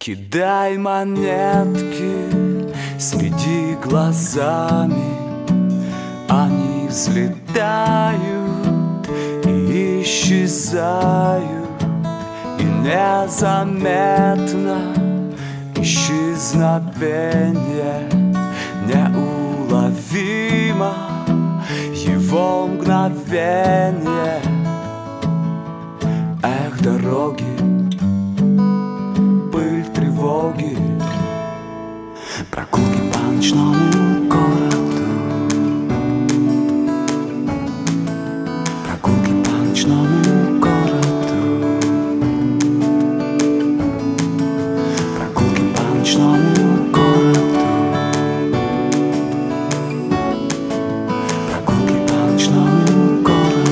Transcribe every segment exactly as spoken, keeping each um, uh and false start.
Кидай монетки среди глазами, они взлетают и исчезают, и незаметно исчезновение неуловимо, его мгновение. Эх, дороги, пыль тревоги, прогулки по ночному городу, прогулки по ночному городу, прогулки по ночному городу, прогулки по ночному городу.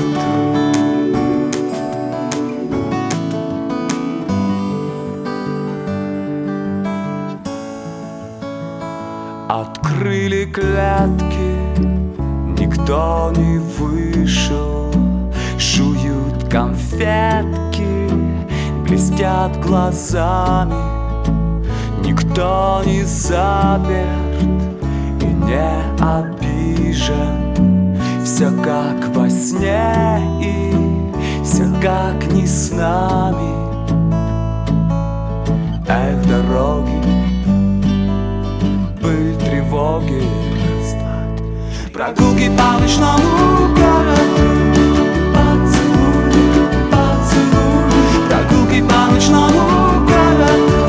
Открыли клетки, никто не вышел, жуют конфетки, блестят глазами, никто не заперт и не обижен. Все как во сне и все как не с нами. Эх, дороги, пыль тревоги, прогулки по ночному городу, поцелуй, поцелуй, прогулки по ночному городу,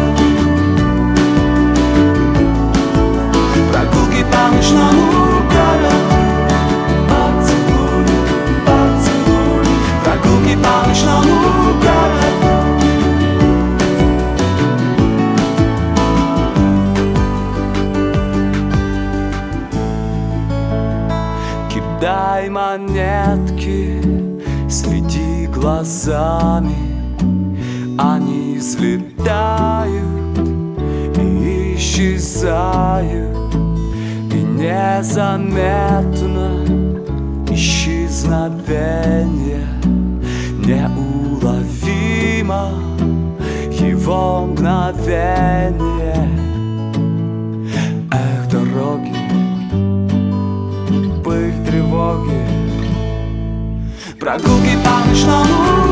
прогулки по ночному городу, поцелуй, поцелуй, прогулки по ночному городу. Дай монетки среди глазами, они взлетают и исчезают, и незаметно исчезновение неуловимо, его мгновение. Эх, дороги, пыль тревоги, прогулки по ночному